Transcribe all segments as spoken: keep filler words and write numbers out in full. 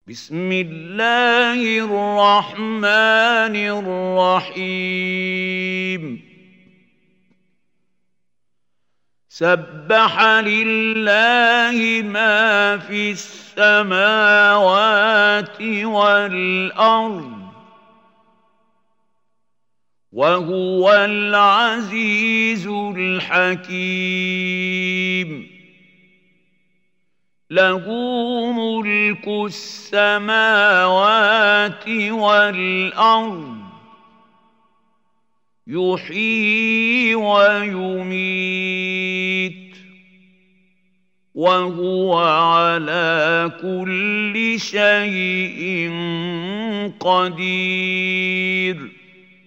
بسم الله الرحمن الرحيم سبح لله ما في السماوات والأرض وهو العزيز الحكيم له ملك السماوات والأرض يحيي ويميت وهو على كل شيء قدير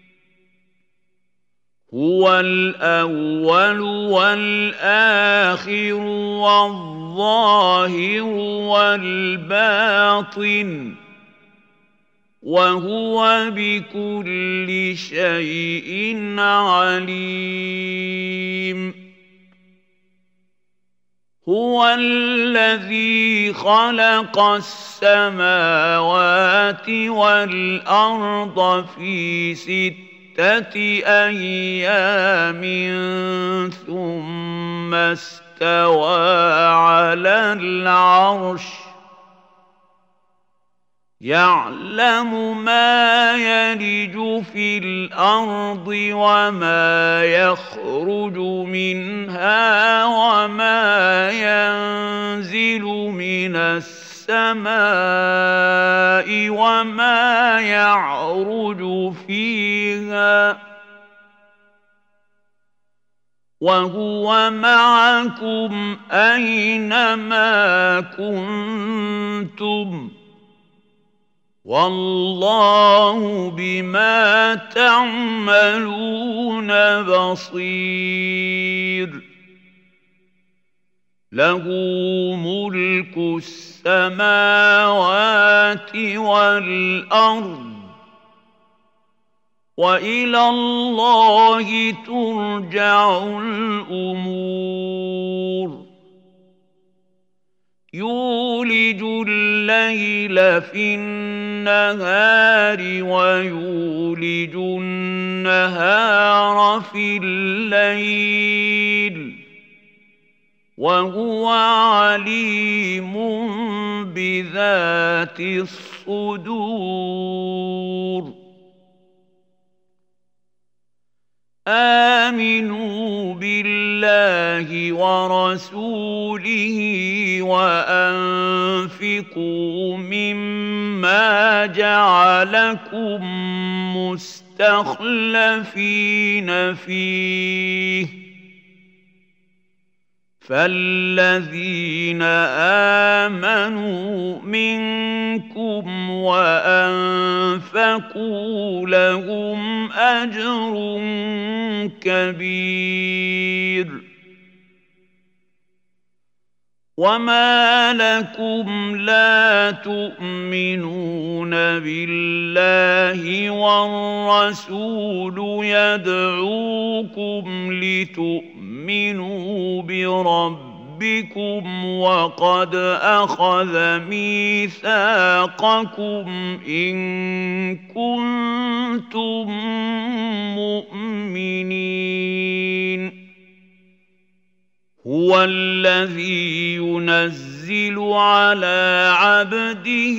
هو الأول والآخر والظاهر والباطن وهو بكل شيء عليم هو الذي خلق السماوات والأرض في ستة أيام ثم استوى على العرش يعلم ما يلج في الأرض وما يخرج منها وما ينزل من السماء وما يعرج فيها وهو معكم أينما كنتم والله بما تعملون بصير له ملك السماوات والأرض وإلى الله ترجع الأمور يولج الليل في النهار ويولج النهار في الليل وهو عليم بذات الصدور آمنوا بالله ورسوله وأنفقوا مما جعلكم مستخلفين فيه فالذين آمنوا منكم وأنفقوا لهم أجر كبير وما لكم لا تؤمنون بالله والرسول يدعوكم لتؤمنوا بربكم وقد أخذ ميثاقكم إن كنتم مؤمنين هو الذي ينزل على عبده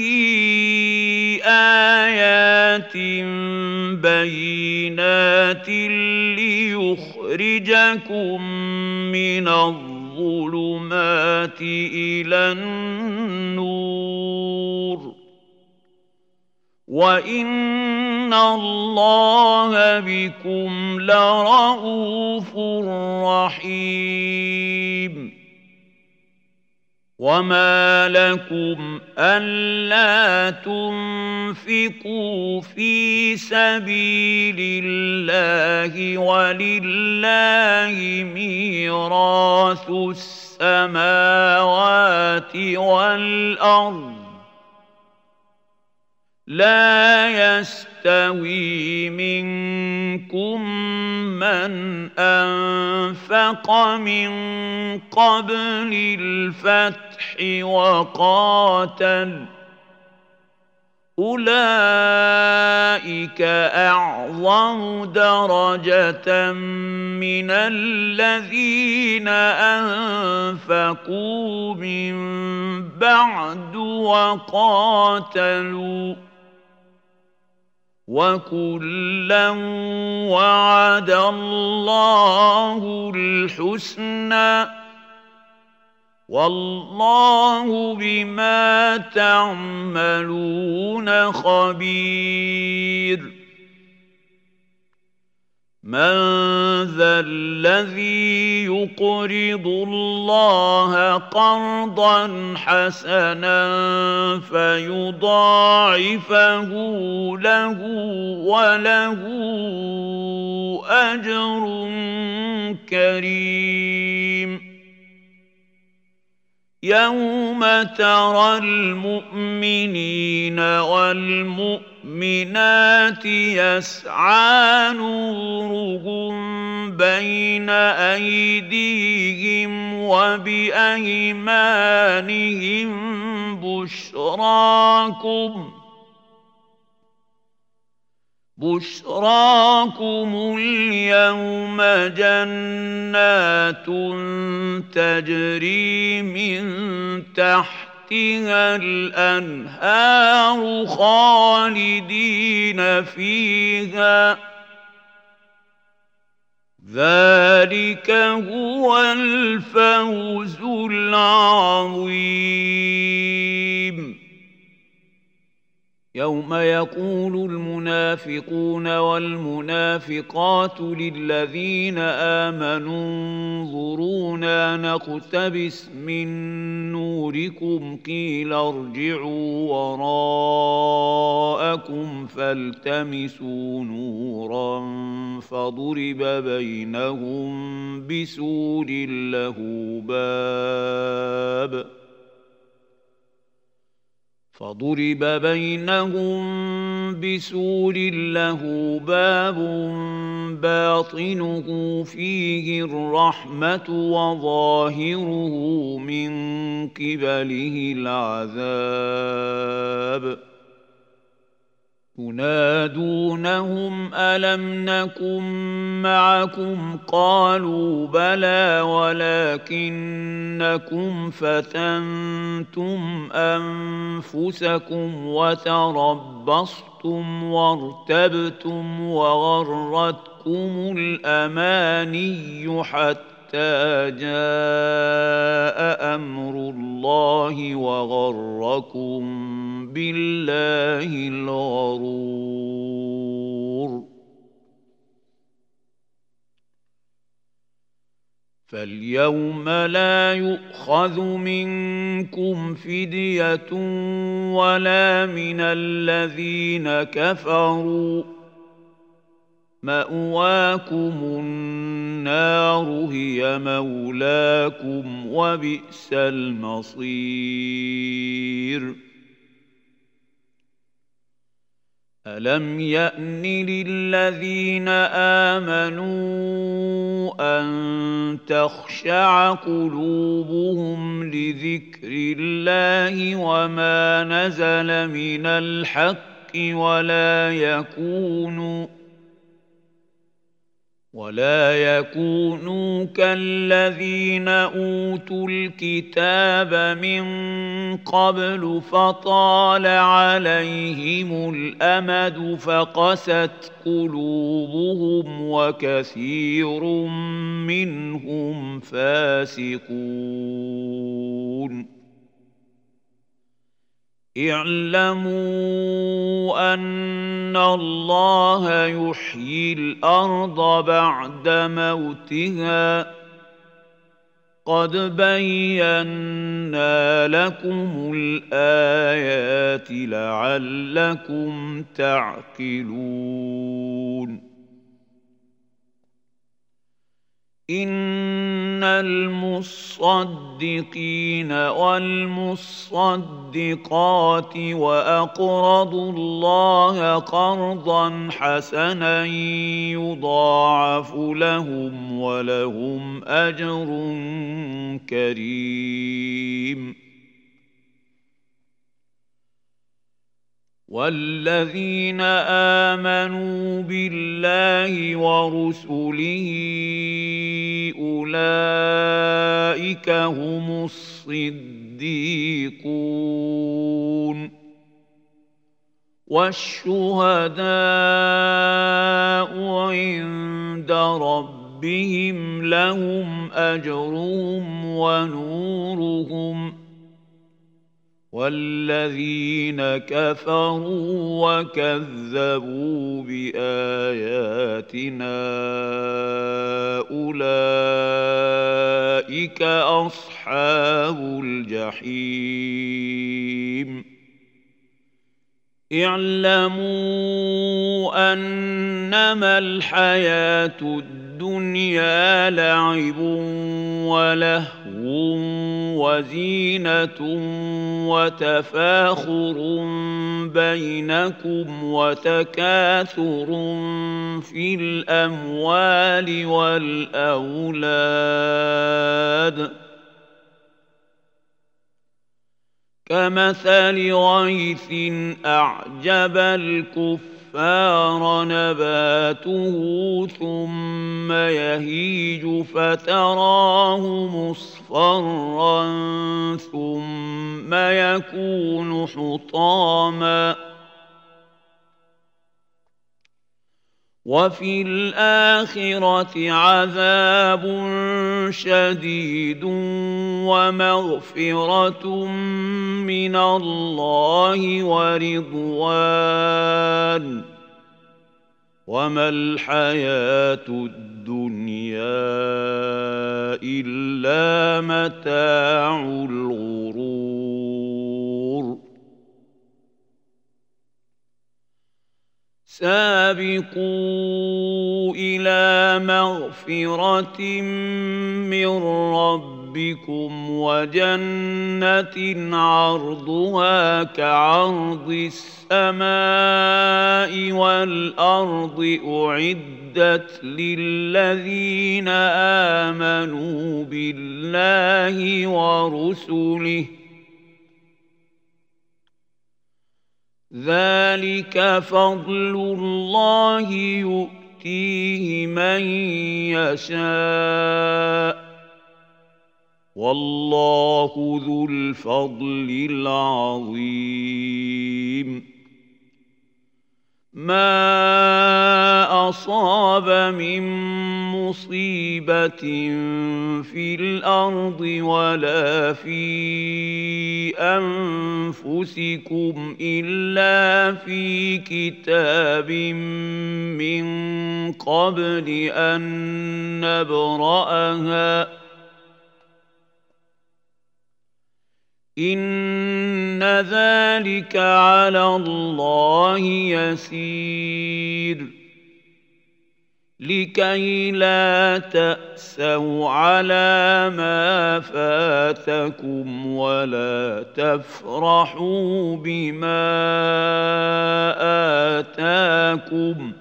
آيات بينات ليخرجكم من الظلمات إلى النور وإن الله بكم لرءوف رحيم وما لكم ألا تنفقوا في سبيل الله ولله ميراث السماوات والأرض لا يستوي منكم من أنفق من قبل الفتح وقاتل أولئك أعظم درجة من الذين أنفقوا من بعد وقاتلوا وكلا وعد الله الحسنى والله بما تعملون خبير من ذا الذي يقرض الله قرضا حسنا فيضاعفه له وله أجر كريم يوم ترى المؤمنين والمؤمنات يسعى نورهم بين أيديهم وبأيمانهم بشراكم بشراكم اليوم جنات تجري من تحتها الأنهار خالدين فيها ذلك هو الفوز العظيم يوم يقول المنافقون والمنافقات للذين آمنوا انظرونا نقتبس من نوركم قيل ارجعوا وراءكم فالتمسوا نورا فضرب بينهم بسور له باب فضرب بينهم بسور له باب باطنه فيه الرحمة وظاهره من قبله العذاب ينادونهم ألم نكن معكم قالوا بلى ولكنكم فتنتم أنفسكم وتربصتم وارتبتم وغرتكم الأماني حتى جاء أمر الله وغركم بالله الغرور فاليوم لا يؤخذ منكم فدية ولا من الذين كفروا مأواكم النار هي مولاكم وبئس المصير ألم يأن للذين آمنوا أن تخشع قلوبهم لذكر الله وما نزل من الحق ولا يكونوا ولا يكونوا كالذين أوتوا الكتاب من قبل فطال عليهم الأمد فقست قلوبهم وكثير منهم فاسقون اعلموا أن الله يحيي الأرض بعد موتها قد بينا لكم الآيات لعلكم تعقلون إن المصدقين والمصدقات وأقرضوا الله قرضا حسنا يضاعف لهم ولهم أجر كريم والذين آمنوا بالله ورسله أولئك هم الصديقون والشهداء عند ربهم لهم أجرهم ونورهم والذين كفروا وكذبوا بآياتنا أولئك أصحاب الجحيم اعلموا أنما الحياة الدنيا لعب ولهو وزينة وتفاخر بينكم وتكاثر في الأموال والأولاد كمثل غيث أعجب الكفار نباته ثم يهيج فتراه مصفرا ثم يكون حطاما وفي الآخرة عذاب شديد ومغفرة من الله ورضوان وما الحياة الدنيا إلا متاع الغرور سابقوا إلى مغفرة من ربكم وجنة عرضها كعرض السماء والأرض أعدت للذين آمنوا بالله ورسله ذلك فضل الله يؤتيه من يشاء والله ذو الفضل العظيم ما أصاب من مصيبة في الأرض ولا في أنفسكم إلا في كتاب من قبل أن نبرأها إن ذلك على الله يسير لكي لا تأسوا على ما فاتكم ولا تفرحوا بما آتاكم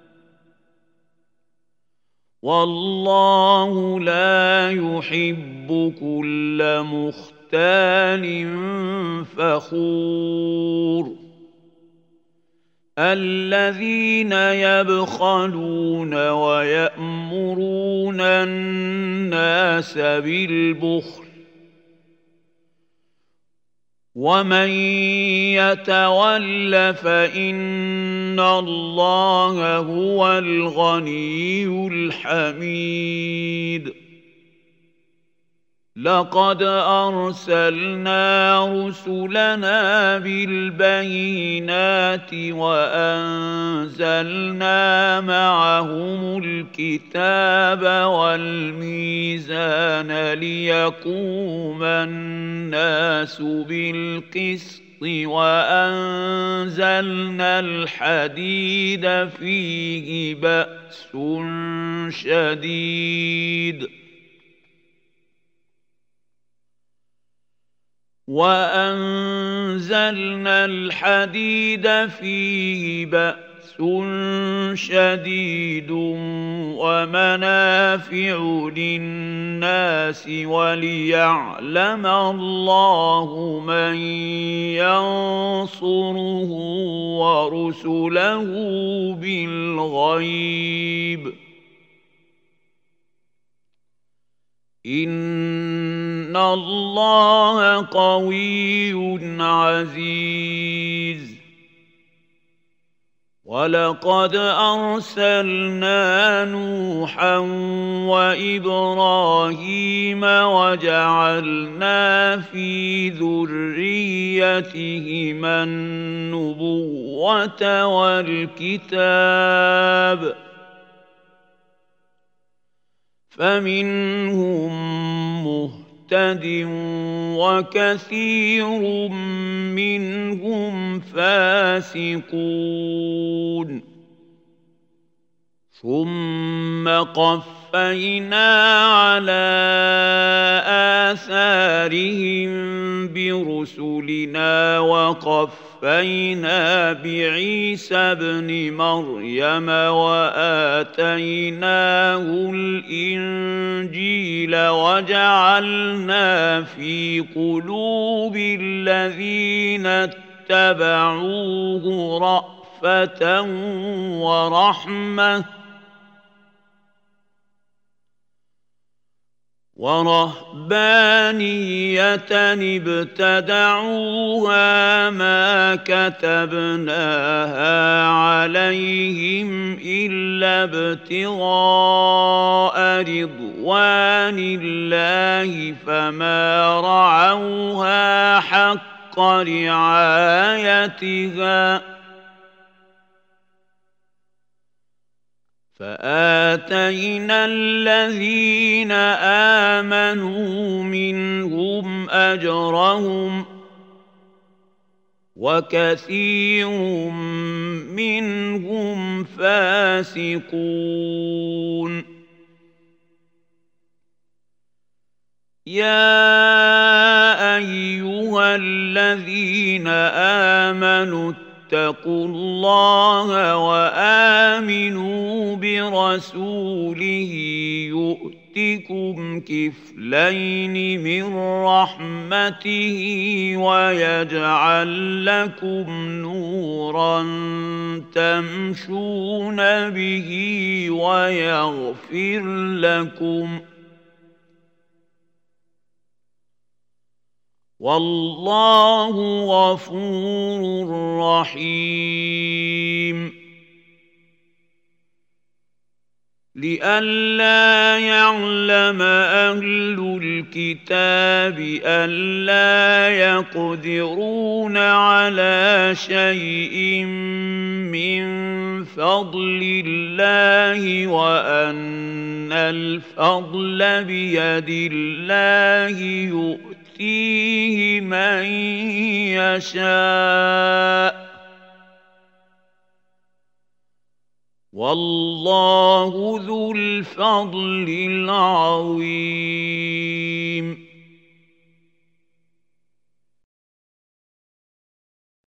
والله لا يحب كل مختار مختال فخور الذين يبخلون ويأمرون الناس بالبخل ومن يتول فإن الله هو الغني الحميد لقد أرسلنا رسلنا بالبينات وأنزلنا معهم الكتاب والميزان ليقوم الناس بالقسط وأنزلنا الحديد فيه بأس شديد وأنزلنا الحديد فيه بأس شديد ومنافع للناس وليعلم الله من ينصره ورسله بالغيب إن الله قوي عزيز ولقد أرسلنا نوحا وإبراهيم وجعلنا في ذريتهما النبوة والكتاب فمنهم مهتد وكثير منهم فاسقون ثم قفينا على آثارهم برسلنا وقفينا بعيسى ابن مريم وآتيناه الإنجيل وجعلنا في قلوب الذين اتبعوه رأفة ورحمة ورهبانية ابتدعوها ما كتبناها عليهم إلا ابتغاء رضوان الله فما رعوها حق رعايتها فآتينا الذين آمنوا منهم أجرهم وكثير منهم فاسقون يا أيها الذين آمنوا اتقوا الله وآمنوا برسوله يؤتكم كفلين من رحمته ويجعل لكم نورا تمشون به ويغفر لكم والله غفور رحيم لئلا يعلم أهل الكتاب ألا يقدرون على شيء من فضل الله وأن الفضل بيد الله يؤتيه يؤتيه من يشاء والله ذو الفضل العظيم